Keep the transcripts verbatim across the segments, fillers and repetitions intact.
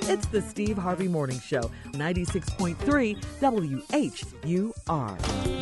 It's the Steve Harvey Morning Show, ninety-six point three W H U R.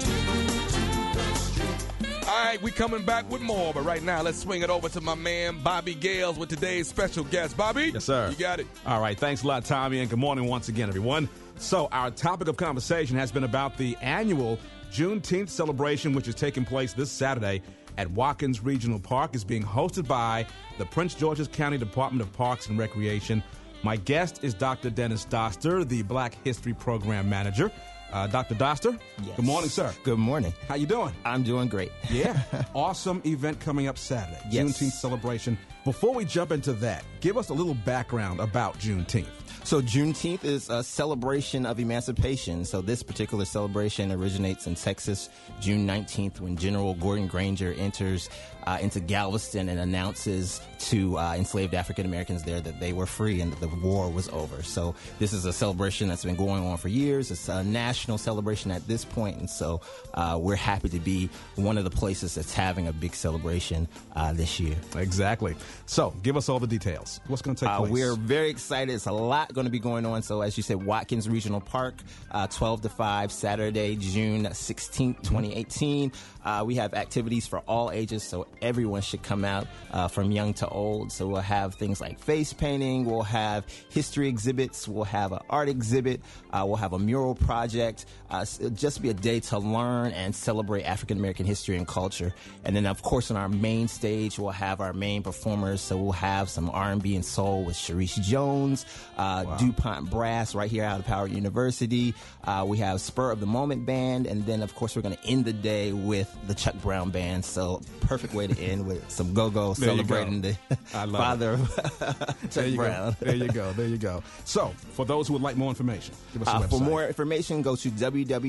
All right, we coming back with more, but right now, let's swing it over to my man, Bobby Gales, with today's special guest. Bobby? Yes, sir. You got it. All right, thanks a lot, Tommy, and good morning once again, everyone. So our topic of conversation has been about the annual Juneteenth celebration, which is taking place this Saturday at Watkins Regional Park. It's being hosted by the Prince George's County Department of Parks and Recreation. My guest is Doctor Dennis Doster, the Black History Program Manager. Uh, Doctor Doster, yes. Good morning, sir. Good morning. How you doing? I'm doing great. Yeah. Awesome event coming up Saturday, yes. Juneteenth celebration. Before we jump into that, give us a little background about Juneteenth. So Juneteenth is a celebration of emancipation. So this particular celebration originates in Texas, June nineteenth, when General Gordon Granger enters uh, into Galveston and announces to uh, enslaved African Americans there that they were free and that the war was over. So this is a celebration that's been going on for years. It's a national celebration at this point, and so uh, we're happy to be one of the places that's having a big celebration uh, this year. Exactly. So give us all the details. What's going to take uh, place? We're very excited. It's a lot going to be going on. So as you said, Watkins Regional Park, uh, twelve to five, Saturday, June sixteenth, twenty eighteen. Uh, we have activities for all ages, so everyone should come out uh, from young to old. So we'll have things like face painting, we'll have history exhibits, we'll have an art exhibit, uh, we'll have a mural project. Uh, it'll just be a day to learn and celebrate African American history and culture. And then, of course, on our main stage, we'll have our main performers. So we'll have some R and B and soul with Sharice Jones, uh, wow. DuPont Brass right here out of Howard University. Uh, we have Spur of the Moment Band. And then, of course, we're going to end the day with the Chuck Brown Band. So perfect way to end with some go-go celebrating the father of Chuck there you Brown. Go. There you go. There you go. So for those who would like more information, give us a uh, website. For more information, go to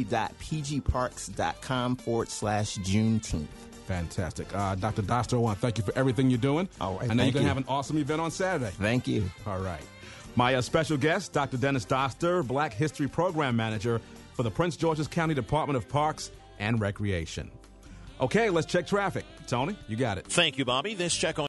www.pgparks.com forward slash Juneteenth. Fantastic. Uh, Doctor Doster, I want to thank you for everything you're doing. All right, I know you're going you. to have an awesome event on Saturday. Thank you. All right. My uh, special guest, Doctor Dennis Doster, Black History Program Manager for the Prince George's County Department of Parks and Recreation. Okay, let's check traffic. Tony, you got it. Thank you, Bobby. This check on